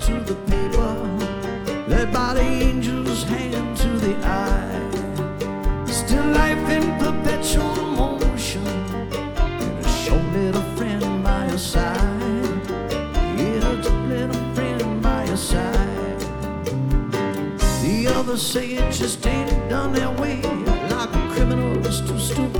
to the paper, led by the angel's hand to the eye. Still life in perpetual motion, and a short little friend by your side. Yeah, just a little friend by your side. The others say it just ain't done that way, like a criminal is too stupid